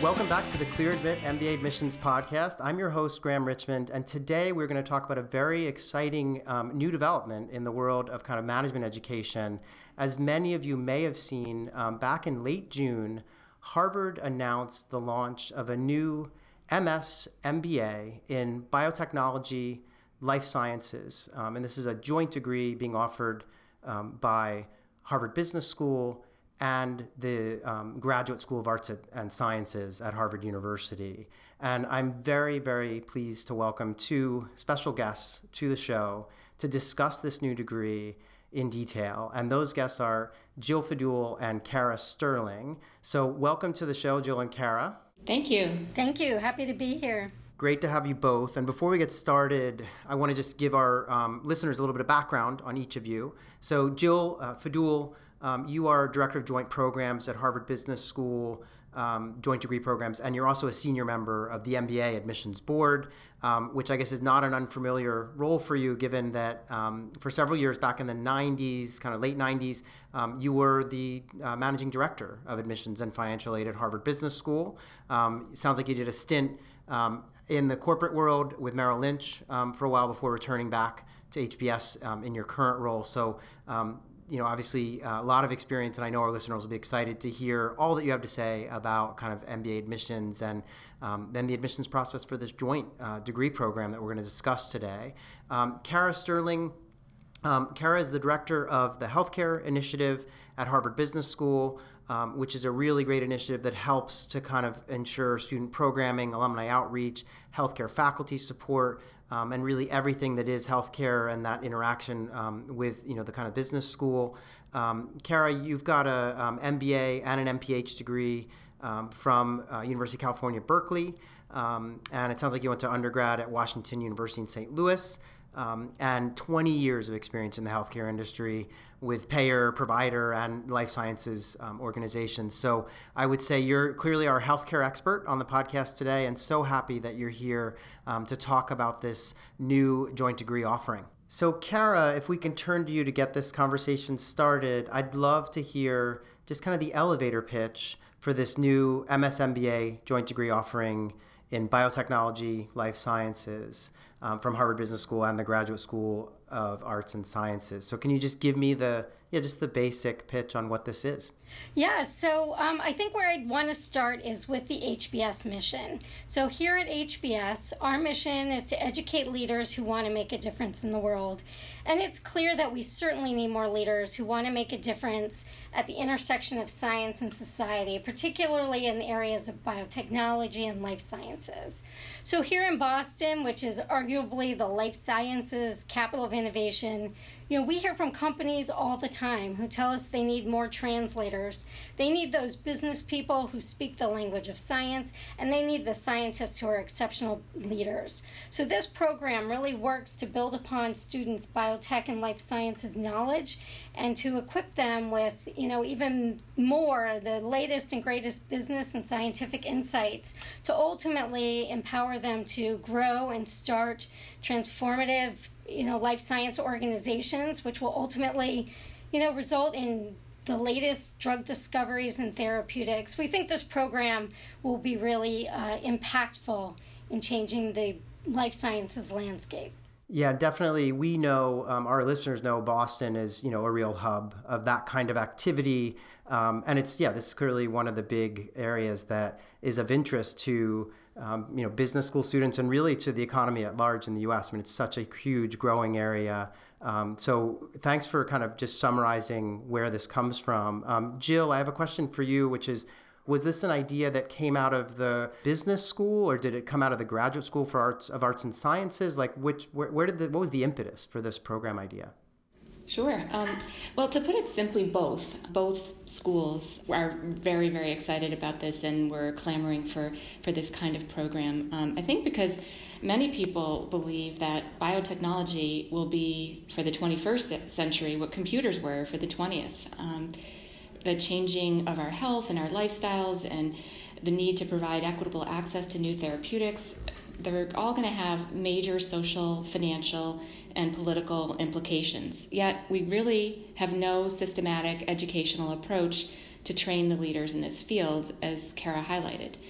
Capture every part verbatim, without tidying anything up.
Welcome back to the ClearAdmit M B A Admissions Podcast. I'm your host, Graham Richmond, and today we're going to talk about a very exciting um, new development in the world of kind of management education. As many of you may have seen, um, back in late June, Harvard announced the launch of a new M S M B A in biotechnology, life sciences, um, and this is a joint degree being offered um, by Harvard Business School and the um, Graduate School of Arts and Sciences at Harvard University. And I'm very, very pleased to welcome two special guests to the show to discuss this new degree in detail. And those guests are Jill Fadul and Kara Sterling. So welcome to the show, Jill and Kara. Thank you. Thank you. Happy to be here. Great to have you both. And before we get started, I want to just give our um, listeners a little bit of background on each of you. So Jill uh, Fadul, um, you are Director of Joint Programs at Harvard Business School, um, Joint Degree Programs, and you're also a senior member of the M B A Admissions Board, um, which I guess is not an unfamiliar role for you, given that um, for several years back in the nineties, kind of late nineties, um, you were the uh, Managing Director of Admissions and Financial Aid at Harvard Business School. Um, it sounds like you did a stint um, in the corporate world with Merrill Lynch um, for a while before returning back to H B S um, in your current role. So, um, you know, obviously uh, a lot of experience, and I know our listeners will be excited to hear all that you have to say about kind of M B A admissions and um, then the admissions process for this joint uh, degree program that we're going to discuss today. Um, Kara Sterling, um, Kara is the director of the Healthcare Initiative at Harvard Business School, um, which is a really great initiative that helps to kind of ensure student programming, alumni outreach, healthcare faculty support, um, and really everything that is healthcare and that interaction um, with, you know, the kind of business school. Um, Kara, you've got a um, M B A and an M P H degree um, from uh, University of California, Berkeley, um, and it sounds like you went to undergrad at Washington University in Saint Louis. Um, and twenty years of experience in the healthcare industry with payer, provider, and life sciences um, organizations. So I would say you're clearly our healthcare expert on the podcast today, and so happy that you're here um, to talk about this new joint degree offering. So Kara, if we can turn to you to get this conversation started, I'd love to hear just kind of the elevator pitch for this new M S M B A joint degree offering in biotechnology, life sciences, um, from Harvard Business School and the Graduate School of Arts and Sciences. So can you just give me the, yeah, just the basic pitch on what this is? Yeah, so um, I think where I'd want to start is with the H B S mission. So here at H B S, our mission is to educate leaders who want to make a difference in the world. And it's clear that we certainly need more leaders who want to make a difference at the intersection of science and society, particularly in the areas of biotechnology and life sciences. So here in Boston, which is arguably the life sciences capital of innovation, you know, we hear from companies all the time who tell us they need more translators. They need those business people who speak the language of science, and they need the scientists who are exceptional leaders. So this program really works to build upon students' biotech and life sciences knowledge and to equip them with, you know, even more the latest and greatest business and scientific insights to ultimately empower them to grow and start transformative, you know, life science organizations, which will ultimately, you know, result in the latest drug discoveries and therapeutics. We think this program will be really uh, impactful in changing the life sciences landscape. Yeah, definitely. We know, um, our listeners know Boston is, you know, a real hub of that kind of activity. Um, and it's, yeah, this is clearly one of the big areas that is of interest to, um, you know, business school students and really to the economy at large in the U S. I mean, it's such a huge growing area. Um, so thanks for kind of just summarizing where this comes from. Um, Jill, I have a question for you, which is, was this an idea that came out of the business school, or did it come out of the Graduate School for Arts of Arts and Sciences? Like, which, where, where did the, what was the impetus for this program idea? Sure. Um, well, to put it simply, both. Both schools are very, very excited about this, and we're clamoring for, for this kind of program. Um, I think because many people believe that biotechnology will be, for the twenty-first century, what computers were for the twentieth. Um, the changing of our health and our lifestyles and the need to provide equitable access to new therapeutics, they're all going to have major social, financial, and political implications. Yet we really have no systematic educational approach to train the leaders in this field, as Kara highlighted.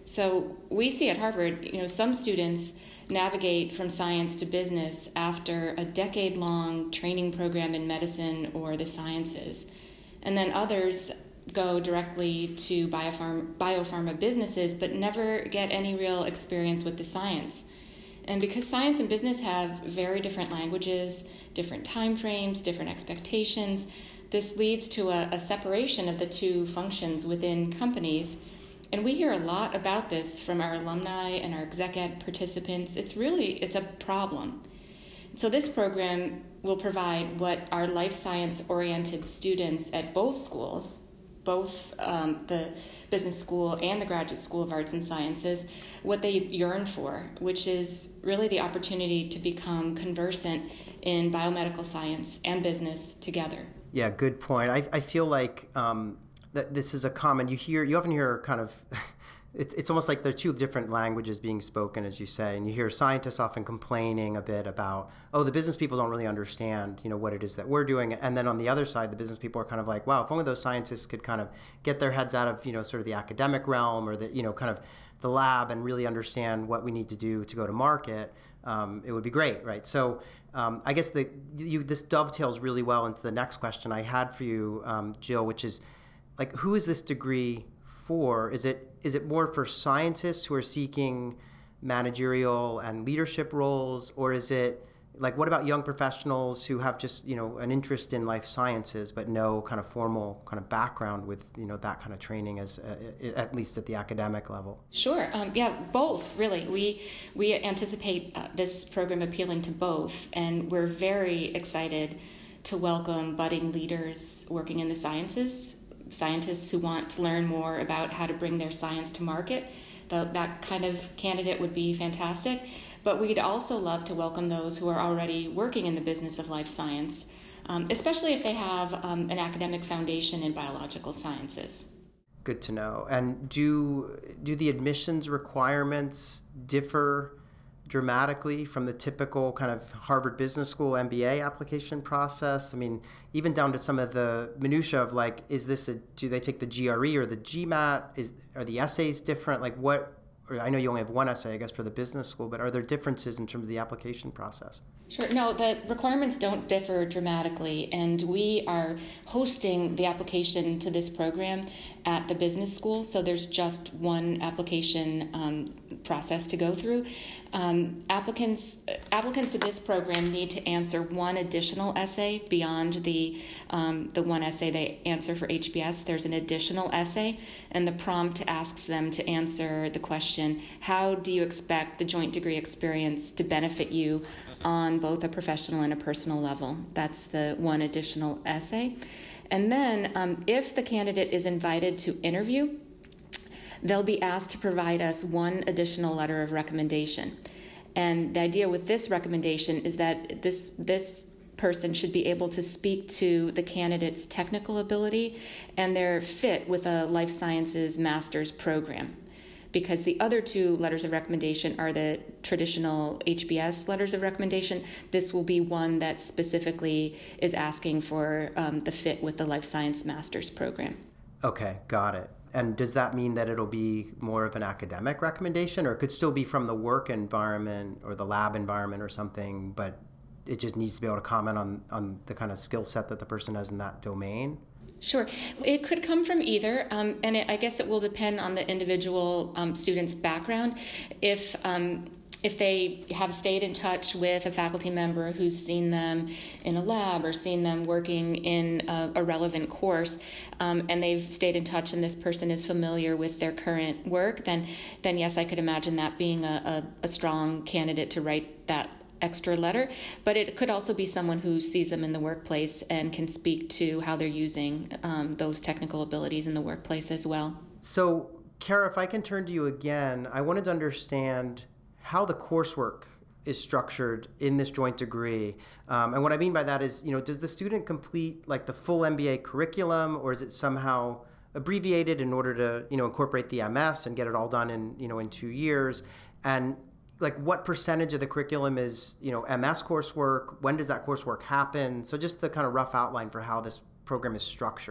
So we see at Harvard, you know, some students navigate from science to business after a decade-long training program in medicine or the sciences. And then others go directly to biopharm- biopharma businesses but never get any real experience with the science. And because science and business have very different languages, different time frames, different expectations, this leads to a, a separation of the two functions within companies. And we hear a lot about this from our alumni and our exec ed participants. It's really, it's a problem. So this program will provide what our life science-oriented students at both schools, both um, the business school and the Graduate School of Arts and Sciences, what they yearn for, which is really the opportunity to become conversant in biomedical science and business together. Yeah, good point. I, I feel like um, that this is a common, you hear, you often hear kind of, it's, it's almost like there are two different languages being spoken, as you say, and you hear scientists often complaining a bit about, oh, the business people don't really understand, you know, what it is that we're doing. And then on the other side, the business people are kind of like, wow, if only those scientists could kind of get their heads out of, you know, sort of the academic realm or the, you know, kind of the lab and really understand what we need to do to go to market, um, it would be great, right? So um, I guess the, you, this dovetails really well into the next question I had for you, um, Jill, which is, like, who is this degree for? Is it is it more for scientists who are seeking managerial and leadership roles, or is it like, what about young professionals who have just, you know, an interest in life sciences but no kind of formal kind of background with, you know, that kind of training, as uh, at least at the academic level? Sure. Um, yeah, both, really. We we anticipate uh, this program appealing to both, and we're very excited to welcome budding leaders working in the sciences, scientists who want to learn more about how to bring their science to market. The, that kind of candidate would be fantastic. But we'd also love to welcome those who are already working in the business of life science, um, especially if they have um, an academic foundation in biological sciences. Good to know. And do do the admissions requirements differ dramatically from the typical kind of Harvard Business School M B A application process? I mean, even down to some of the minutia of, like, is this a, do they take the G R E or the GMAT? Is are the essays different? Like, what? Or I know you only have one essay, I guess, for the business school, but are there differences in terms of the application process? Sure. No, the requirements don't differ dramatically, and we are hosting the application to this program at the business school, so there's just one application um, process to go through. Um, applicants applicants to this program need to answer one additional essay beyond the um, the one essay they answer for H B S. There's an additional essay, and the prompt asks them to answer the question, how do you expect the joint degree experience to benefit you on both a professional and a personal level? That's the one additional essay. And then um, if the candidate is invited to interview, they'll be asked to provide us one additional letter of recommendation. And the idea with this recommendation is that this this person should be able to speak to the candidate's technical ability and their fit with a life sciences master's program. Because the other two letters of recommendation are the traditional H B S letters of recommendation. This will be one that specifically is asking for um, the fit with the life science master's program. Okay, got it. And does that mean that it'll be more of an academic recommendation, or it could still be from the work environment or the lab environment or something, but it just needs to be able to comment on, on the kind of skill set that the person has in that domain? Sure. It could come from either, um, and it, I guess it will depend on the individual um, student's background. If um, if they have stayed in touch with a faculty member who's seen them in a lab or seen them working in a, a relevant course, um, and they've stayed in touch and this person is familiar with their current work, then then yes, I could imagine that being a, a, a strong candidate to write that extra letter. But it could also be someone who sees them in the workplace and can speak to how they're using um, those technical abilities in the workplace as well. So, Kara, if I can turn to you again, I wanted to understand how the coursework is structured in this joint degree. Um, and what I mean by that is, you know, does the student complete like the full M B A curriculum, or is it somehow abbreviated in order to, you know, incorporate the M S and get it all done in, you know, in two years? And like, what percentage of the curriculum is, you know, M S coursework? When does that coursework happen? So just the kind of rough outline for how this program is structured.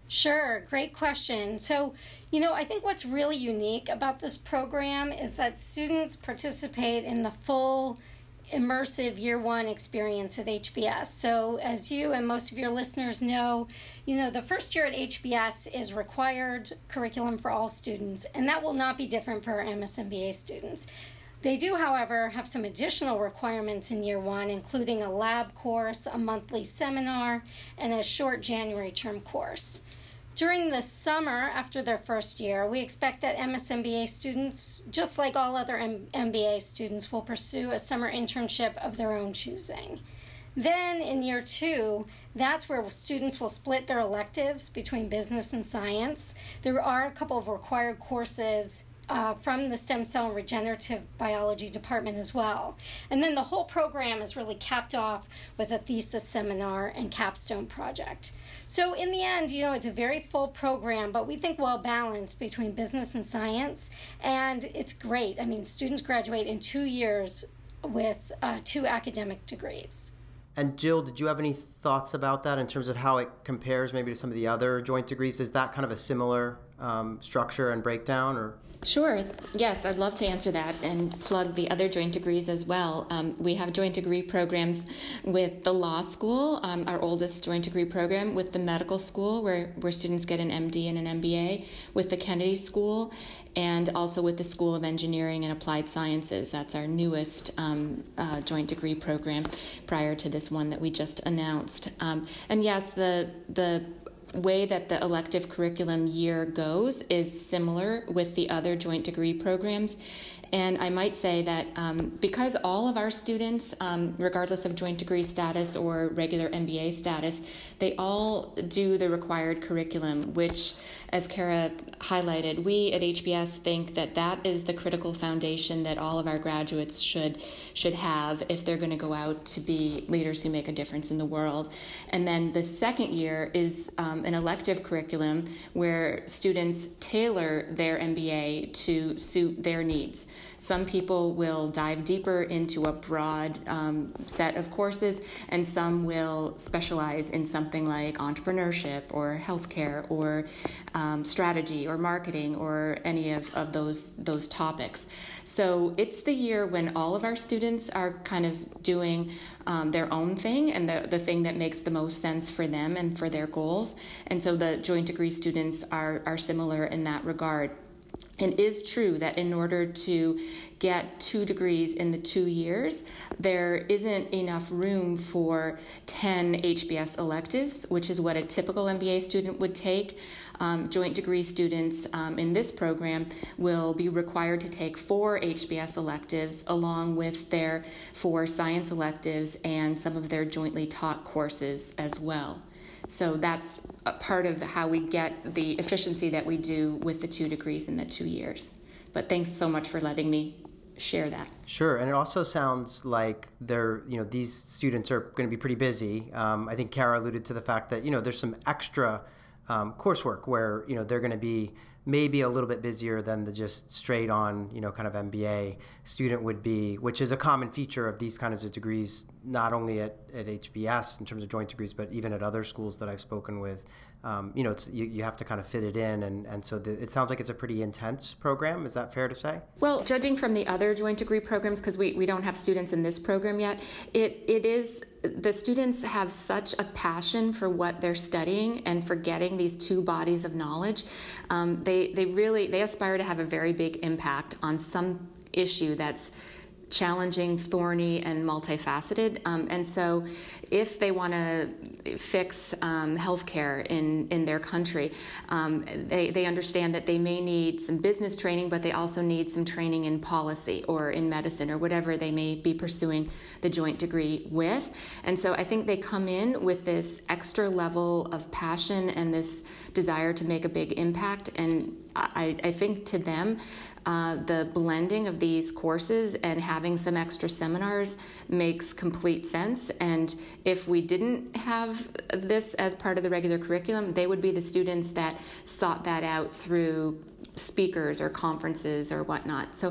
Sure, great question. So, you know, I think what's really unique about this program is that students participate in the full immersive year one experience at H B S. So as you and most of your listeners know, you know, the first year at H B S is required curriculum for all students, and that will not be different for our M S M B A students. They do, however, have some additional requirements in year one, including a lab course, a monthly seminar, and a short January term course. During the summer after their first year, we expect that M S M B A students, just like all other M B A students, will pursue a summer internship of their own choosing. Then in year two, that's where students will split their electives between business and science. There are a couple of required courses Uh, from the Stem Cell and Regenerative Biology department as well. And then the whole program is really capped off with a thesis seminar and capstone project. So in the end, you know, it's a very full program, but we think well balanced between business and science, and it's great. I mean, students graduate in two years with uh, two academic degrees. And Jill, did you have any thoughts about that in terms of how it compares maybe to some of the other joint degrees? Is that kind of a similar um, structure and breakdown, or? Sure. Yes, I'd love to answer that and plug the other joint degrees as well. Um, we have joint degree programs with the law school, um, our oldest joint degree program, with the medical school, where, where students get an M D and an M B A, with the Kennedy School, and also with the School of Engineering and Applied Sciences. That's our newest um, uh, joint degree program prior to this one that we just announced. Um, and yes, the the way that the elective curriculum year goes is similar with the other joint degree programs. And I might say that um, because all of our students, um, regardless of joint degree status or regular M B A status, they all do the required curriculum, which, as Kara highlighted, we at H B S think that that is the critical foundation that all of our graduates should should have if they're going to go out to be leaders who make a difference in the world. And then the second year is um, an elective curriculum where students tailor their M B A to suit their needs. Some people will dive deeper into a broad um, set of courses, and some will specialize in something like entrepreneurship or healthcare or um, strategy or marketing or any of, of those those topics. So it's the year when all of our students are kind of doing um, their own thing and the, the thing that makes the most sense for them and for their goals. And so the joint degree students are, are similar in that regard. It is true that in order to get two degrees in the two years, there isn't enough room for ten H B S electives, which is what a typical M B A student would take. Um, joint degree students um, in this program will be required to take four H B S electives along with their four science electives and some of their jointly taught courses as well. So that's a part of how we get the efficiency that we do with the two degrees in the two years. But thanks so much for letting me share that. Sure, and it also sounds like they're, you know, these students are going to be pretty busy. Um, I think Kara alluded to the fact that, you know, there's some extra um, coursework where, you know, they're going to be maybe a little bit busier than the just straight on, you know, kind of M B A student would be, which is a common feature of these kinds of degrees, not only at, at H B S in terms of joint degrees, but even at other schools that I've spoken with. Um, you know, it's you, you have to kind of fit it in, and, and so the, it sounds like it's a pretty intense program. Is that fair to say? Well, judging from the other joint degree programs, because we, we don't have students in this program yet, it it is, the students have such a passion for what they're studying and for getting these two bodies of knowledge. Um, they, they really, they aspire to have a very big impact on some issue that's challenging, thorny, and multifaceted. Um, and so if they want to fix um, healthcare in, in their country, um, they, they understand that they may need some business training, but they also need some training in policy or in medicine or whatever they may be pursuing the joint degree with. And so I think they come in with this extra level of passion and this desire to make a big impact. And I, I think to them, Uh, the blending of these courses and having some extra seminars makes complete sense. And if we didn't have this as part of the regular curriculum, they would be the students that sought that out through speakers or conferences or whatnot. So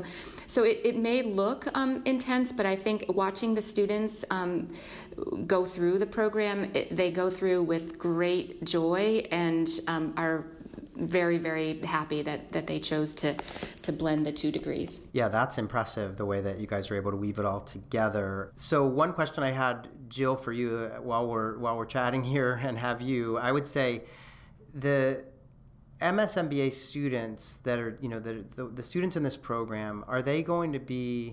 So it, it may look um, intense, but I think watching the students um, go through the program, it, they go through with great joy and um, are very, very happy that, that they chose to, to blend the two degrees. Yeah, that's impressive, the way that you guys are able to weave it all together. So one question I had, Jill, for you while we're while we're chatting here and have you, I would say the M S M B A students that are, you know, the, the, the students in this program, are they going to be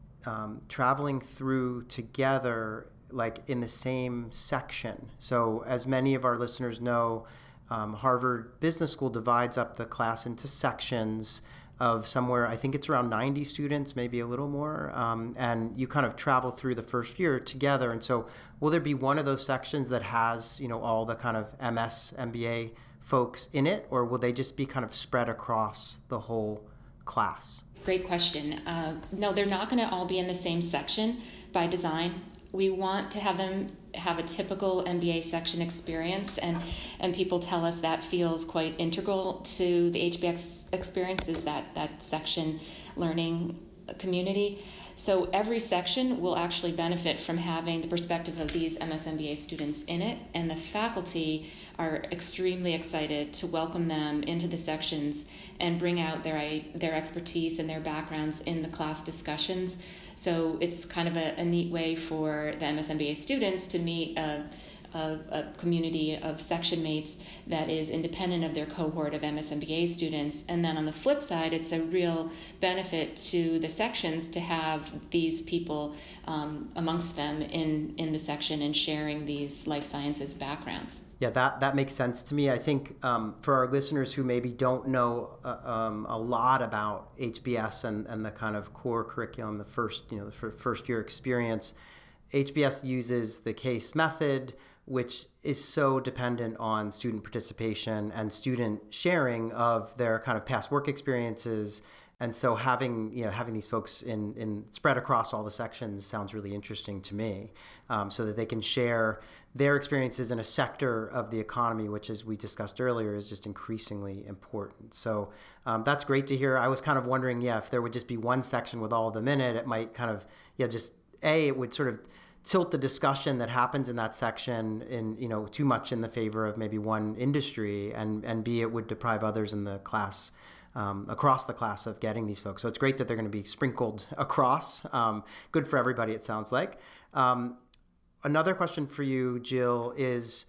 um, traveling through together, like in the same section? So as many of our listeners know, Um, Harvard Business School divides up the class into sections of somewhere, I think it's around ninety students, maybe a little more, um, and you kind of travel through the first year together. And so will there be one of those sections that has, you know, all the kind of M S, M B A folks in it, or will they just be kind of spread across the whole class? Great question. Uh, no, they're not going to all be in the same section by design. We want to have them have a typical M B A section experience, and, and people tell us that feels quite integral to the H B S experience, is that, that section learning community. So every section will actually benefit from having the perspective of these M S M B A students in it, and the faculty are extremely excited to welcome them into the sections and bring out their their expertise and their backgrounds in the class discussions. So it's kind of a, a neat way for the M S M B A students to meet a, a, a community of section mates that is independent of their cohort of M S M B A students. And then on the flip side, it's a real benefit to the sections to have these people um, amongst them in, in the section and sharing these life sciences backgrounds. Yeah, that, that makes sense to me. I think um, for our listeners who maybe don't know uh, um, a lot about H B S and, and the kind of core curriculum, the first, you know, the first year experience, H B S uses the CASE method, which is so dependent on student participation and student sharing of their kind of past work experiences. And so having, you know, having these folks in, in spread across all the sections sounds really interesting to me, um, so that they can share their experiences in a sector of the economy, which, as we discussed earlier, is just increasingly important. So um, that's great to hear. I was kind of wondering, yeah, if there would just be one section with all of them in it, it might kind of, yeah, just, A, it would sort of tilt the discussion that happens in that section in, you know, too much in the favor of maybe one industry, and, and B, it would deprive others in the class Um, across the class of getting these folks. So it's great that they're going to be sprinkled across. Um, good for everybody, it sounds like. Um, another question for you, Jill, is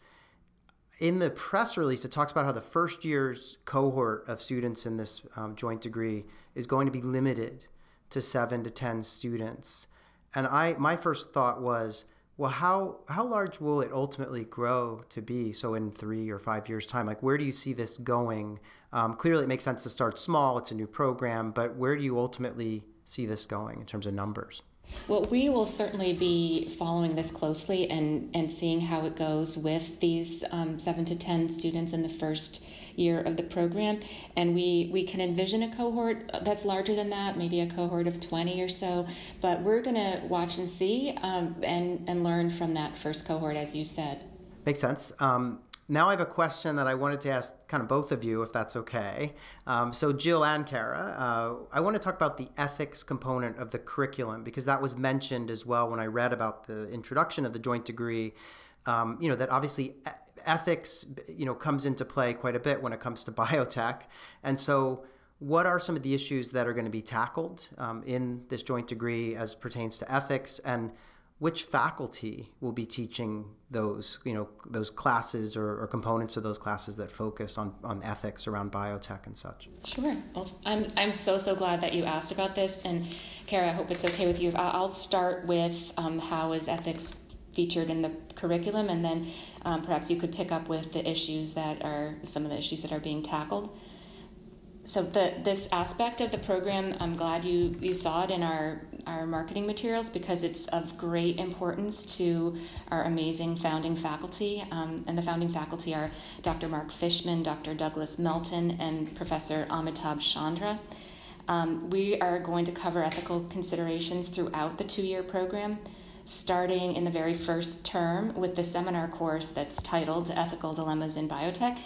in the press release, it talks about how the first year's cohort of students in this um, joint degree is going to be limited to seven to ten students. And I, my first thought was, well, how how large will it ultimately grow to be? So in three or five years' time, like, where do you see this going? Um, clearly, it makes sense to start small. It's a new program, but where do you ultimately see this going in terms of numbers? Well, we will certainly be following this closely and, and seeing how it goes with these um, seven to ten students in the first year of the program. And we, we can envision a cohort that's larger than that, maybe a cohort of twenty or so. But we're going to watch and see um, and, and learn from that first cohort, as you said. Makes sense. Um, Now I have a question that I wanted to ask kind of both of you, if that's okay. Um, so Jill and Kara, uh, I want to talk about the ethics component of the curriculum, because that was mentioned as well when I read about the introduction of the joint degree. Um, you know, that obviously ethics, you know, comes into play quite a bit when it comes to biotech. And so what are some of the issues that are going to be tackled um, in this joint degree as pertains to ethics, and which faculty will be teaching those, you know, those classes or, or components of those classes that focus on, on ethics around biotech and such? Sure. Well, I'm I'm so, so glad that you asked about this. And Kara, I hope it's okay with you. I'll start with um, how is ethics featured in the curriculum, and then um, perhaps you could pick up with the issues that are, some of the issues that are being tackled. So the this aspect of the program, I'm glad you, you saw it in our, our marketing materials, because it's of great importance to our amazing founding faculty. Um, and the founding faculty are Doctor Mark Fishman, Doctor Douglas Melton, and Professor Amitabh Chandra. Um, we are going to cover ethical considerations throughout the two-year program, starting in the very first term with the seminar course that's titled Ethical Dilemmas in Biotech.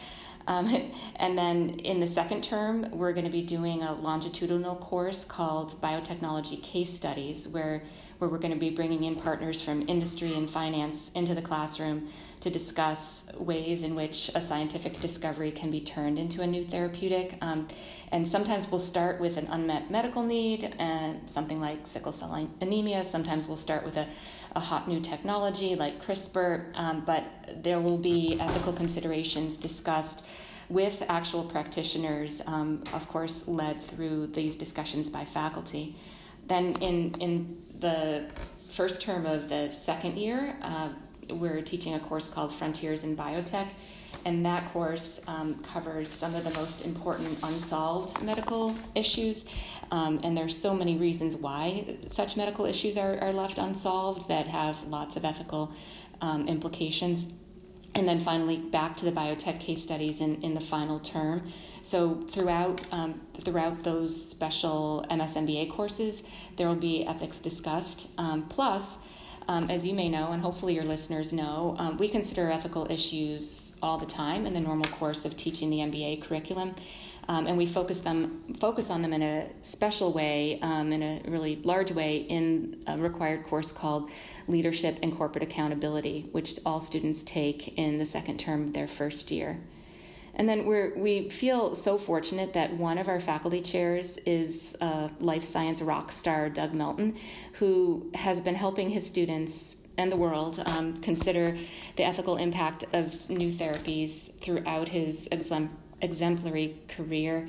Um, and then in the second term, we're going to be doing a longitudinal course called Biotechnology Case Studies, where, where we're going to be bringing in partners from industry and finance into the classroom to discuss ways in which a scientific discovery can be turned into a new therapeutic. Um, and sometimes we'll start with an unmet medical need, and something like sickle cell anemia. Sometimes we'll start with a, a hot new technology like CRISPR, um, but there will be ethical considerations discussed with actual practitioners, um, of course, led through these discussions by faculty. Then in, in the first term of the second year, uh, we're teaching a course called Frontiers in Biotech, and that course um, covers some of the most important unsolved medical issues. Um, and there's so many reasons why such medical issues are, are left unsolved that have lots of ethical um, implications. And then finally, back to the biotech case studies in, in the final term. So throughout um, throughout those special M S M B A courses, there will be ethics discussed. Um, plus, um, as you may know, and hopefully your listeners know, um, we consider ethical issues all the time in the normal course of teaching the M B A curriculum. Um, and we focus them focus on them in a special way, um, in a really large way, in a required course called Leadership and Corporate Accountability, which all students take in the second term of their first year. And then we're, we feel so fortunate that one of our faculty chairs is uh, life science rock star Doug Melton, who has been helping his students and the world um, consider the ethical impact of new therapies throughout his exemp- exemplary career.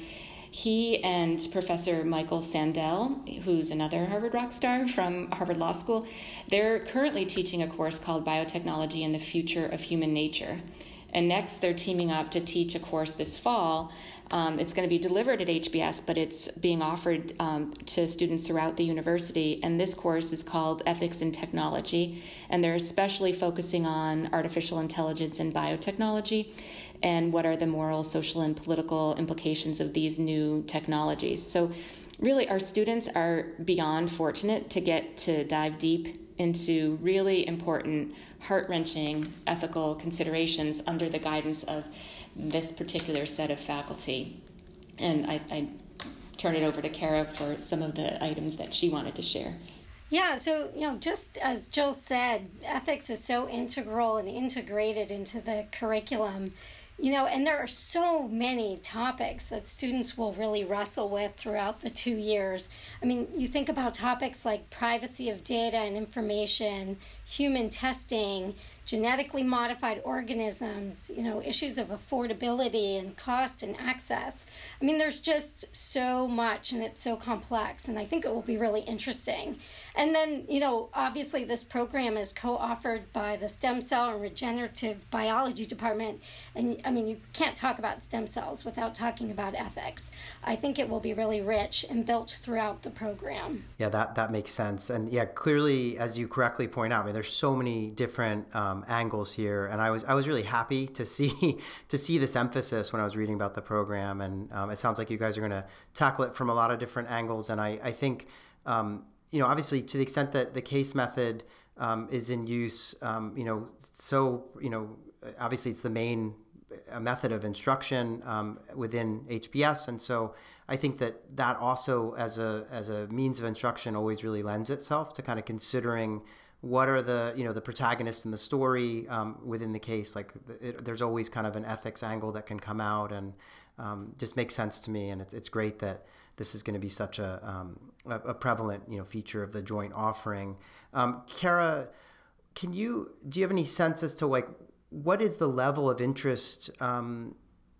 He and Professor Michael Sandel, who's another Harvard rock star from Harvard Law School, they're currently teaching a course called Biotechnology and the Future of Human Nature. And next, they're teaming up to teach a course this fall. Um, it's going to be delivered at H B S, but it's being offered um, to students throughout the university. And this course is called Ethics in Technology, and they're especially focusing on artificial intelligence and biotechnology, and what are the moral, social, and political implications of these new technologies. So really, our students are beyond fortunate to get to dive deep into really important, heart-wrenching ethical considerations under the guidance of this particular set of faculty. And I, I turn it over to Kara for some of the items that she wanted to share. Yeah, so, you know, just as Jill said, ethics is so integral and integrated into the curriculum. You know, and there are so many topics that students will really wrestle with throughout the two years. I mean, you think about topics like privacy of data and information, human testing, genetically modified organisms, you know, issues of affordability and cost and access. I mean, there's just so much, and it's so complex, and I think it will be really interesting. And then, you know, obviously this program is co-offered by the Stem Cell and Regenerative Biology Department, and I mean, you can't talk about stem cells without talking about ethics. I think it will be really rich and built throughout the program. Yeah, that, that makes sense. And yeah, clearly, as you correctly point out, I mean, there's so many different um, angles here, and I was I was really happy to see to see this emphasis when I was reading about the program. And um, it sounds like you guys are going to tackle it from a lot of different angles. And I I think um, you know, obviously, to the extent that the case method um, is in use, um, you know, so you know, obviously it's the main method of instruction um, within H B S, and so I think that that also, as a as a means of instruction, always really lends itself to kind of considering what are the you know the protagonists in the story um, within the case. Like it, there's always kind of an ethics angle that can come out, and um, just makes sense to me. And it's it's great that this is going to be such a um, a, a prevalent you know feature of the joint offering. Um, Kara, can you do you have any sense as to like what is the level of interest um,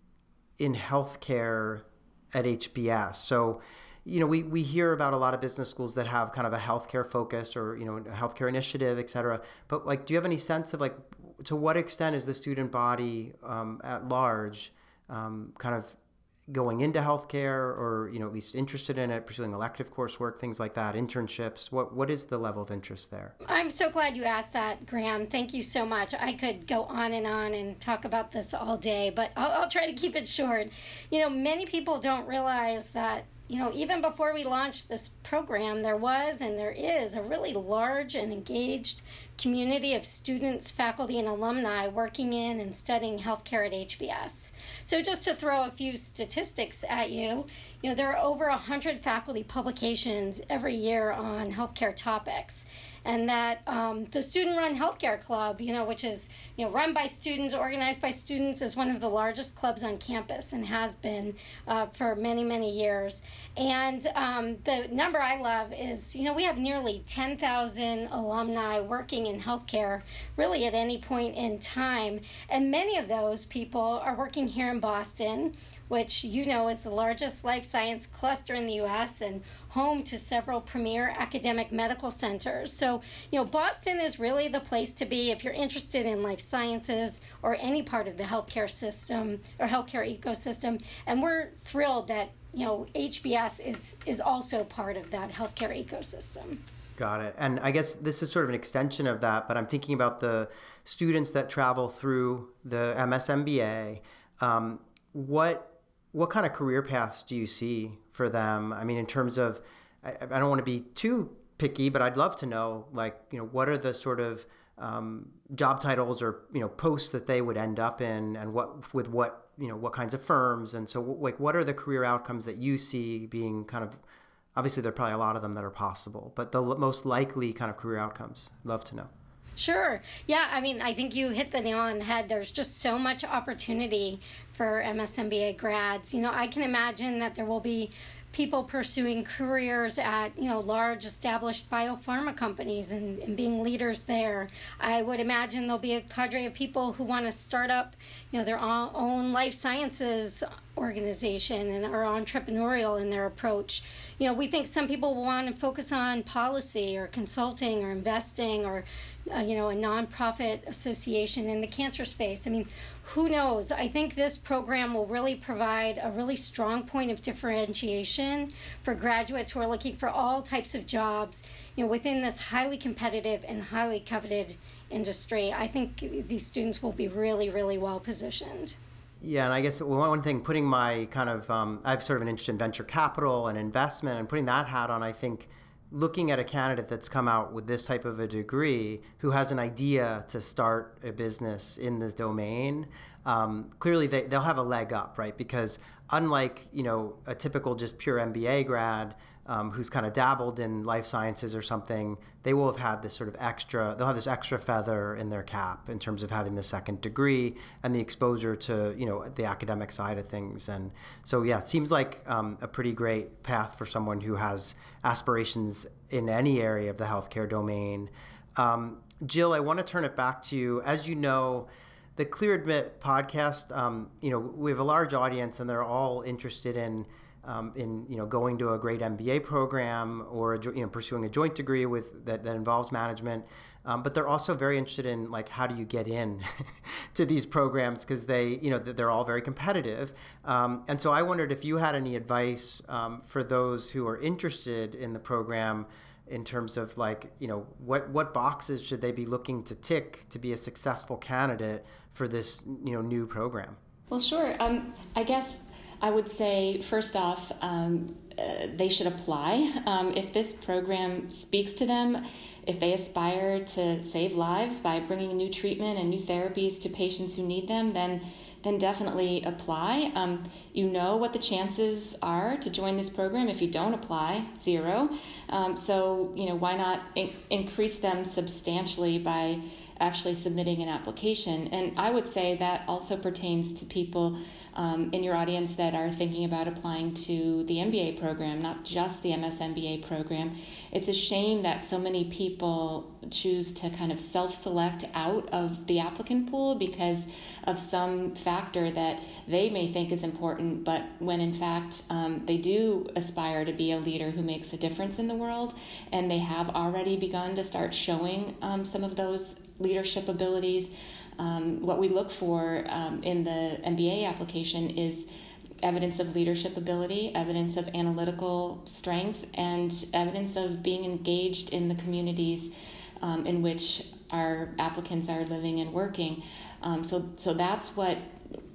in healthcare at H B S? So, you know, we, we hear about a lot of business schools that have kind of a healthcare focus or, you know, a healthcare initiative, et cetera. But like, do you have any sense of like, to what extent is the student body um, at large um, kind of going into healthcare, or, you know, at least interested in it, pursuing elective coursework, things like that, internships? What What is the level of interest there? I'm so glad you asked that, Graham. Thank you so much. I could go on and on and talk about this all day, but I'll, I'll try to keep it short. You know, many people don't realize that, you know, even before we launched this program, there was and there is a really large and engaged community of students, faculty, and alumni working in and studying healthcare at H B S. So just to throw a few statistics at you, you know, there are over one hundred faculty publications every year on healthcare topics. And that um, the Student-Run Healthcare Club, you know, which is, you know, run by students, organized by students, is one of the largest clubs on campus and has been uh, for many, many years. And um, the number I love is, you know, we have nearly ten thousand alumni working in healthcare, really at any point in time. And many of those people are working here in Boston, which you know is the largest life science cluster in the U S and home to several premier academic medical centers. So, you know, Boston is really the place to be if you're interested in life sciences or any part of the healthcare system or healthcare ecosystem. And we're thrilled that, you know, H B S is, is also part of that healthcare ecosystem. Got it. And I guess this is sort of an extension of that, but I'm thinking about the students that travel through the M S M B A. Um, what What kind of career paths do you see for them? I mean, in terms of, I, I don't want to be too picky, but I'd love to know, like, you know, what are the sort of um, job titles or, you know, posts that they would end up in, and what with what, you know, what kinds of firms. And so, like, what are the career outcomes that you see being kind of, obviously there are probably a lot of them that are possible, but the l- most likely kind of career outcomes? Love to know. Sure. Yeah, I mean, I think you hit the nail on the head. There's just so much opportunity for M S M B A grads. You know, I can imagine that there will be people pursuing careers at, you know, large established biopharma companies and, and being leaders there. I would imagine there'll be a cadre of people who want to start up, you know, their own life sciences organization and are entrepreneurial in their approach. You know, we think some people want to focus on policy or consulting or investing or, uh, you know, a nonprofit association in the cancer space. I mean, who knows? I think this program will really provide a really strong point of differentiation for graduates who are looking for all types of jobs, you know, within this highly competitive and highly coveted industry. I think these students will be really, really well positioned. Yeah, and I guess one thing, putting my kind of, um, I have sort of an interest in venture capital and investment, and putting that hat on, I think looking at a candidate that's come out with this type of a degree who has an idea to start a business in this domain, um, clearly they, they'll have a leg up, right? Because unlike, you know, a typical just pure M B A grad um, who's kind of dabbled in life sciences or something, they will have had this sort of extra, they'll have this extra feather in their cap in terms of having the second degree and the exposure to, you know, the academic side of things. And so, yeah, it seems like um, a pretty great path for someone who has aspirations in any area of the healthcare domain. Um, Jill, I want to turn it back to you. As you know, the Clear Admit podcast, um, you know, we have a large audience and they're all interested in Um, in you know going to a great M B A program or a, you know pursuing a joint degree with that, that involves management, um, but they're also very interested in like how do you get in to these programs because they you know they're all very competitive, um, and so I wondered if you had any advice um, for those who are interested in the program in terms of like you know what what boxes should they be looking to tick to be a successful candidate for this you know new program. Well, sure. Um, I guess. I would say, first off, um, uh, they should apply. Um, if this program speaks to them, if they aspire to save lives by bringing new treatment and new therapies to patients who need them, then then definitely apply. Um, you know what the chances are to join this program. If you don't apply, zero. Um, so, you know, why not in- increase them substantially by actually submitting an application? And I would say that also pertains to people Um, in your audience that are thinking about applying to the M B A program, not just the M S M B A program. It's a shame that so many people choose to kind of self-select out of the applicant pool because of some factor that they may think is important, but when in fact um, they do aspire to be a leader who makes a difference in the world, and they have already begun to start showing um, some of those leadership abilities. Um, what we look for um, in the M B A application is evidence of leadership ability, evidence of analytical strength, and evidence of being engaged in the communities um, in which our applicants are living and working. Um, so, so that's what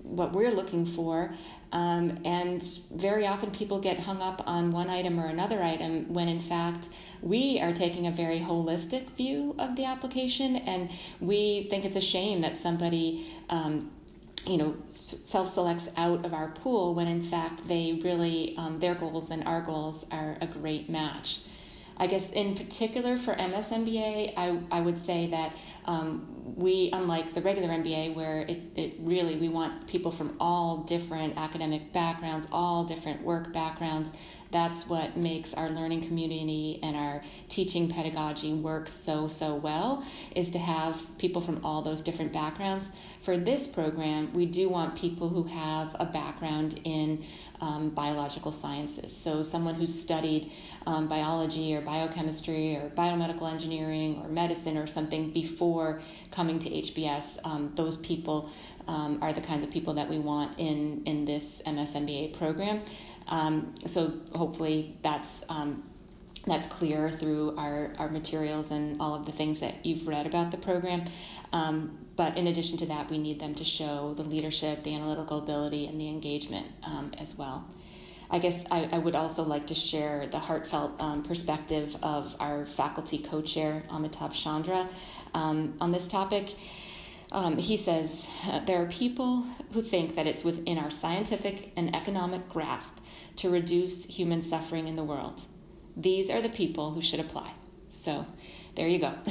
what we're looking for. Um, and very often people get hung up on one item or another item when in fact we are taking a very holistic view of the application, and we think it's a shame that somebody um, you know, self-selects out of our pool when in fact they really, um, their goals and our goals are a great match. I guess in particular for M S M B A, I, I would say that um, we, unlike the regular M B A where it, it really, we want people from all different academic backgrounds, all different work backgrounds. That's what makes our learning community and our teaching pedagogy work so, so well, is to have people from all those different backgrounds. For this program, we do want people who have a background in um, biological sciences. So someone who's studied um, biology or biochemistry or biomedical engineering or medicine or something before coming to H B S, um, those people um, are the kinds of people that we want in, in this M S M B A program. Um, so hopefully that's um, that's clear through our, our materials and all of the things that you've read about the program. Um, but in addition to that, we need them to show the leadership, the analytical ability, and the engagement um, as well. I guess I, I would also like to share the heartfelt um, perspective of our faculty co-chair, Amitabh Chandra, um, on this topic. Um, he says, there are people who think that it's within our scientific and economic grasp to reduce human suffering in the world. These are the people who should apply. So there you go.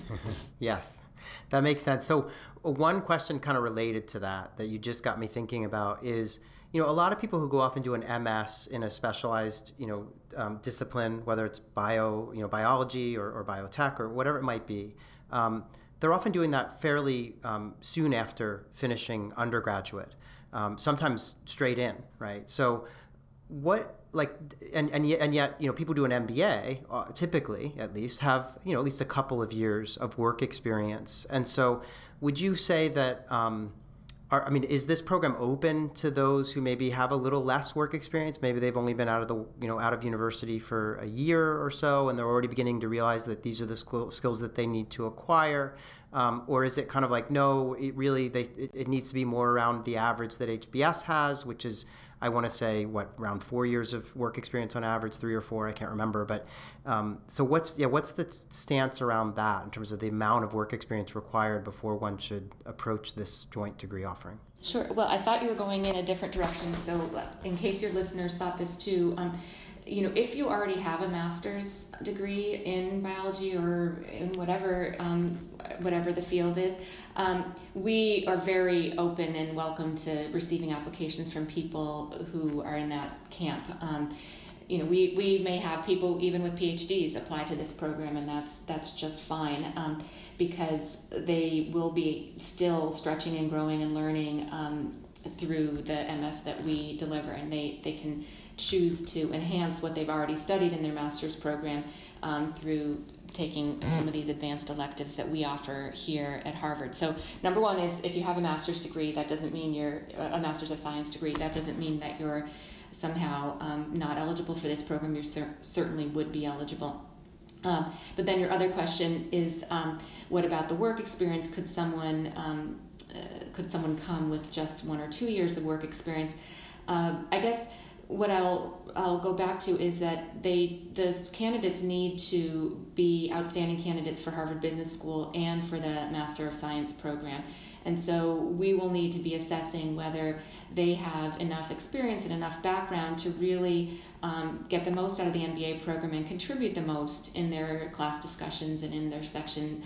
Yes, that makes sense. So one question kind of related to that, that you just got me thinking about is, you know, a lot of people who go off and do an M S in a specialized, you know, um, discipline, whether it's bio, you know, biology or, or biotech or whatever it might be, um, they're often doing that fairly um, soon after finishing undergraduate, um, sometimes straight in, right? So what, like, and, and, yet, and yet, you know, people do an M B A, uh, typically, at least, have, you know, at least a couple of years of work experience. And so would you say that, um, are, I mean, is this program open to those who maybe have a little less work experience? Maybe they've only been out of the, you know, out of university for a year or so, and they're already beginning to realize that these are the skills that they need to acquire. Um, or is it kind of like, no, it really, they, it, it needs to be more around the average that H B S has, which is, I want to say, what, around four years of work experience on average, three or four, I can't remember. But um, so what's, yeah, what's the stance around that in terms of the amount of work experience required before one should approach this joint degree offering? Sure. Well, I thought you were going in a different direction. So in case your listeners thought this too, um, you know, if you already have a master's degree in biology or in whatever, um, whatever the field is, um, we are very open and welcome to receiving applications from people who are in that camp. Um, you know, we, we may have people even with P H Ds apply to this program, and that's that's just fine, um, because they will be still stretching and growing and learning um, through the M S that we deliver, and they, they can choose to enhance what they've already studied in their master's program um, through taking some of these advanced electives that we offer here at Harvard. So number one is, if you have a master's degree, that doesn't mean you're a master's of science degree, that doesn't mean that you're somehow um, not eligible for this program. You cer- certainly would be eligible. Um, but then your other question is, um, what about the work experience? Could someone um, uh, could someone come with just one or two years of work experience? Um, I guess what I'll I'll go back to is that they the candidates need to be outstanding candidates for Harvard Business School and for the Master of Science program. And so we will need to be assessing whether they have enough experience and enough background to really um, get the most out of the M B A program and contribute the most in their class discussions and in their section.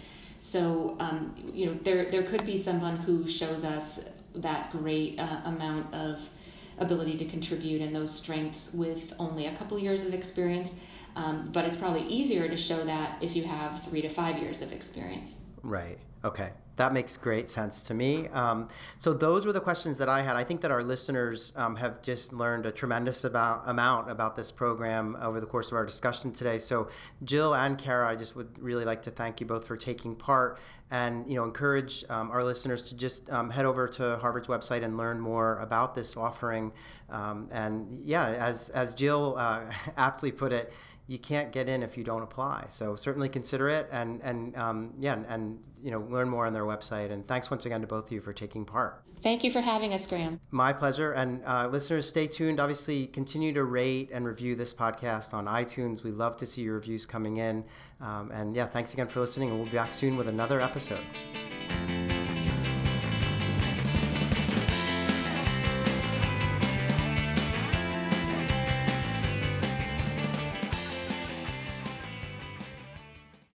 So um, you know, there there could be someone who shows us that great uh, amount of ability to contribute and those strengths with only a couple years of experience, um, but it's probably easier to show that if you have three to five years of experience. Right. Okay. That makes great sense to me. Um, so those were the questions that I had. I think that our listeners um, have just learned a tremendous about, amount about this program over the course of our discussion today. So Jill and Kara, I just would really like to thank you both for taking part, and you know, encourage um, our listeners to just um, head over to Harvard's website and learn more about this offering. Um, and yeah, as as Jill uh, aptly put it, you can't get in if you don't apply. So certainly consider it, and and um, yeah, and and you know learn more on their website. And thanks once again to both of you for taking part. Thank you for having us, Graham. My pleasure. And uh, listeners, stay tuned. Obviously, continue to rate and review this podcast on iTunes. We love to see your reviews coming in. Um, and yeah, thanks again for listening, and we'll be back soon with another episode.